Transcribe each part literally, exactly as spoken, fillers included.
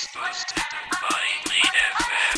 Hosted by Lead F M.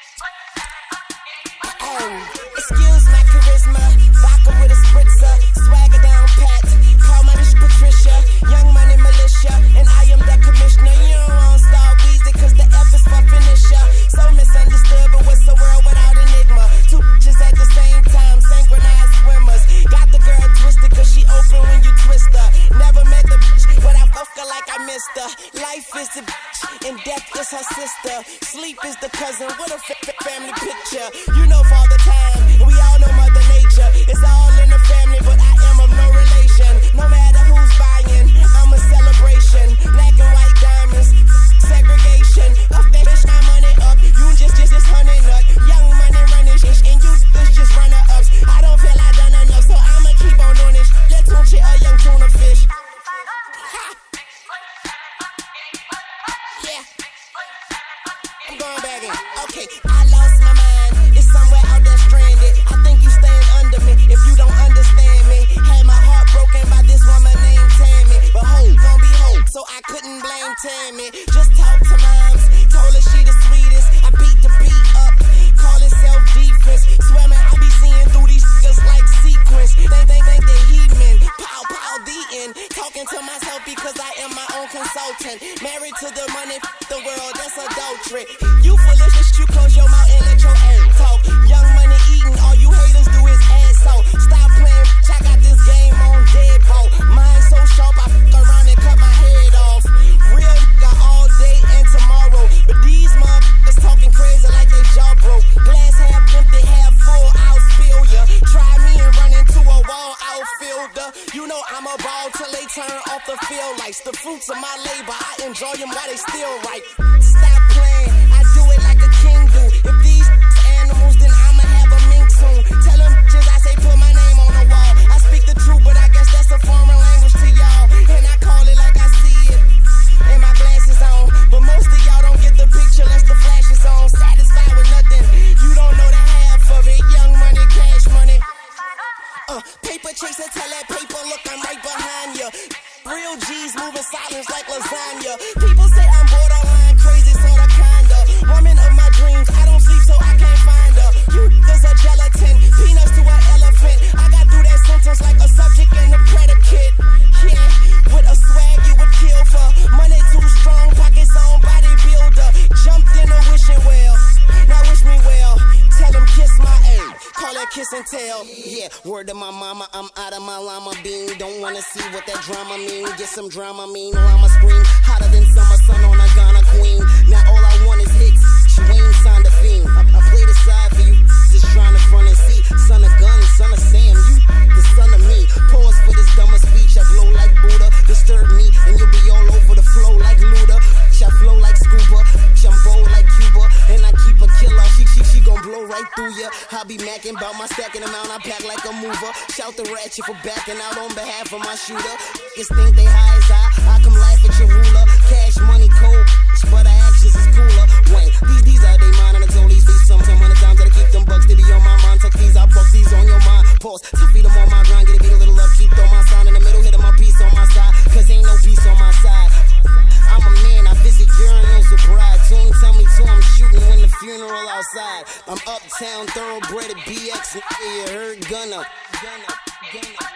Oh, excuse my charisma, vodka with a spritzer, swagger down pat, call my bitch Patricia, young money militia, and I am that commissioner. You don't want Star Weezy, cause the F is for finisher. So misunderstood, but what's the world without enigma? Two bitches at the same time, synchronized swimmers. Got the girl twisted, cause she open when you twist her. Never met the bitch, but I fuck her like I missed her. Life is the bitch, and death is her sister. Sleep is the cousin, what a f- family picture. You know Father Time, and we all know Mother Nature. It's all in the family, but I am of no relation. No matter who's buying, I'm a celebration. Black and white diamonds, segregation. Up that bitch, my money up. You just, just, just honey nut. Young money running shit, and you this just runner ups. I don't feel I done enough, so I'ma keep on doing this. Let's tune shit a young tuna fish. Ha! Yeah. I'm going back in. Okay, I lost my mind. It's somewhere out there stranded. I think you staying under me if you don't understand me. Had my heart broken by this woman named Tammy, but hope gon' be hope, so I couldn't blame Tammy. Just talk to moms, told her she the sweetest. I beat the beat up, call it self-defense. Swear man, I be seeing through these niggas like sequence. Think, think, think they heathen. Pow, pow, the end. Talking to myself because I am my own consultant. Married to the money, f- the world, that's adultery. You foolish, you close your mouth and let your ass talk. Young money eating, all you haters do is ass out. Stop playing, bitch, I got this game on deadbolt. Mine so sharp, I f*** around and cut my head off. Real nigga all day and tomorrow. But these motherfuckers talking crazy like they jaw broke. Glass half empty, half full, I'll spill ya. Try me and run into a wall outfielder. You know I'm a ball till they turn off the field lights. The fruits of my labor, I enjoy them while they still right. Stop playing, I do it like a king do. If these animals, then I'ma have a mink soon. Tell them bitches I say put my name on the wall. I speak the truth, but I guess that's a foreign language to y'all. And I call it like I see it, and my glasses on. But most of y'all don't get the picture unless the flash is on. Satisfied with nothing, you don't know the half of it. Young money, cash money. Uh, paper chaser, tell that paper, look, I'm right behind ya. Real G's moving silence like lasagna. People say I'm borderline crazy, sorta kinda. Woman of my dreams, I don't sleep so I can't find her. You there's a gelatin, peanuts to an elephant. I got through that sentence like a subject and a predicate. Yeah, with a swag you would kill for. Money too strong, pockets on bodybuilder. Jumped in a wishing well, now wish me well. Tell them kiss my ass, call that kiss and tell. Yeah, word to my mama, I'm out of my llama bean. Don't wanna see what that drama mean. Get some drama mean, llama scream. Hotter than summer sun on a Ghana queen. Now all I want is hits, she ain't signed a fiend. I, I play the side for you, just trying to front and see. Son of gun, son of Sam, you the son of me. Pause for this dumber speech, I glow like Buddha. Disturb me, and you'll be all over the flow like Luda. I flow like scuba, I'm bold like Cuba. And I keep a killer, she, she, she gon' blow right through ya. I be macking bout my stacking amount, I pack like a mover. Shout the ratchet for backing out on behalf of my shooter. Niggas think they high as I, I come laugh at your ruler. Cash money cold, but our actions is cooler. Wayne, these, these are they mine, and I told these fees some, some hundred times that I keep them bucks, they be on my mind. Tuck these, I buck these on your mind. Pause, to feed them on my grind, get a beat a little up, keep throw my sign in the middle, hitting my piece on my side, cause ain't no peace on my side. I'm a man, I visit urinals with bride. Tune tell me to, I'm shooting when the funeral outside. I'm uptown, thoroughbred at B X, and you heard gun up, gun up, gun up.